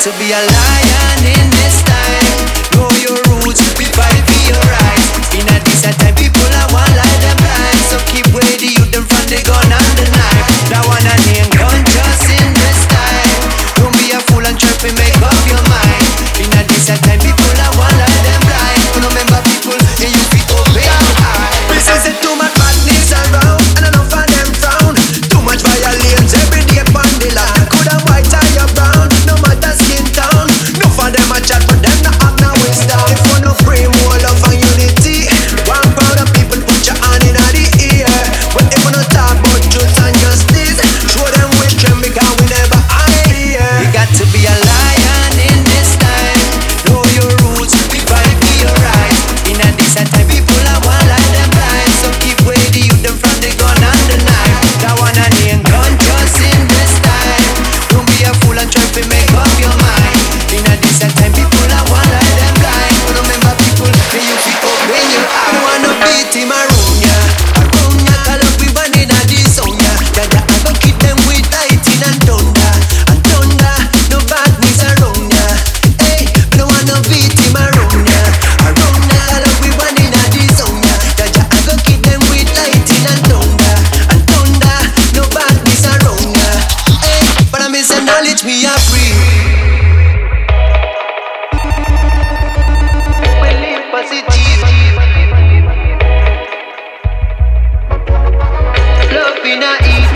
to be a lion in this time. Know your roots, we fight for your rights. In a decent time, people are one like them blind. So keep away the youth them from the gun and the knife. That one a name gun just in this time. Don't be a fool and try to make up your mind. In a decent time, people are one like them blind. Remember people, and you be open your eyes. This is it, too much madness around, and enough of them frown. Too much violence every day upon the land. Could have white tie or brown, no matter skin tone. No for them a chat, but them not have no wisdom. If you no pray more love and unity, one crowd of people put your hand in the ear. But if you no talk about truth and justice, show them which trend because we never hear. You got to be a lion in this time. Know your roots, we fight for your rights. In a decent time, people are one like them blind. So keep away the youth them from the gun and the knife. That one a name gun just in this time. Don't be a fool and try to make up your mind. In a decent time, people are one like them blind. But remember people, and you feel open your eyes. You wanna beat him around ya, around ya. Call up we one in a this song ya. Jaja I go keep them with lightning and thunder, no badness around ya. Hey, me no wanna beat him around ya, around ya. Call up we one in a this song ya. Jaja I go keep them with lightning and thunder, no badness around ya. Hey, but I miss knowledge me a free. We live positive, love in a eat.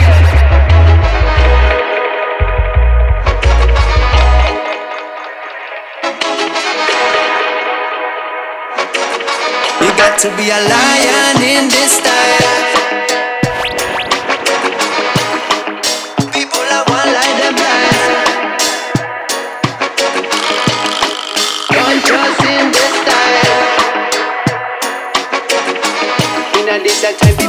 You got to be a lion in this time. People are one like them blind. Don't trust in this time. In a decent time.